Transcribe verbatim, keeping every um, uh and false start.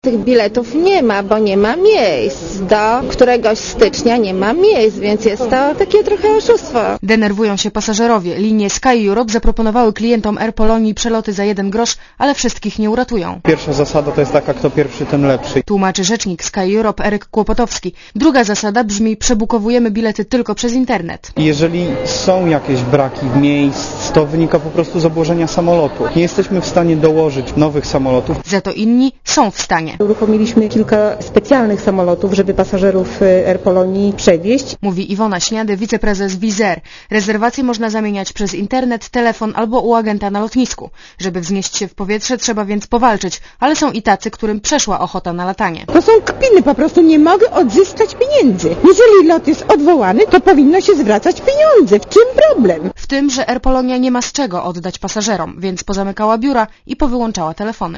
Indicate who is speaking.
Speaker 1: Tych biletów nie ma, bo nie ma miejsc. Do któregoś stycznia nie ma miejsc, więc jest to takie trochę oszustwo.
Speaker 2: Denerwują się pasażerowie. Linie Sky Europe zaproponowały klientom Air Polonii przeloty za jeden grosz, ale wszystkich nie uratują.
Speaker 3: Pierwsza zasada to jest taka, kto pierwszy, ten lepszy.
Speaker 2: Tłumaczy rzecznik Sky Europe Eryk Kłopotowski. Druga zasada brzmi: przebukowujemy bilety tylko przez internet.
Speaker 3: Jeżeli są jakieś braki miejsc, to wynika po prostu z obłożenia samolotu. Nie jesteśmy w stanie dołożyć nowych samolotów.
Speaker 2: Za to inni są w stanie.
Speaker 4: Uruchomiliśmy kilka specjalnych samolotów, żeby pasażerów Air Polonii przewieźć.
Speaker 2: Mówi Iwona Śniady, wiceprezes Wizz Air. Rezerwacje można zamieniać przez internet, telefon albo u agenta na lotnisku. Żeby wznieść się w powietrze, trzeba więc powalczyć, ale są i tacy, którym przeszła ochota na latanie.
Speaker 5: To są kpiny, po prostu nie mogę odzyskać pieniędzy. Jeżeli lot jest odwołany, to powinno się zwracać pieniądze. W czym problem?
Speaker 2: W tym, że Air Polonia nie ma z czego oddać pasażerom, więc pozamykała biura i powyłączała telefony.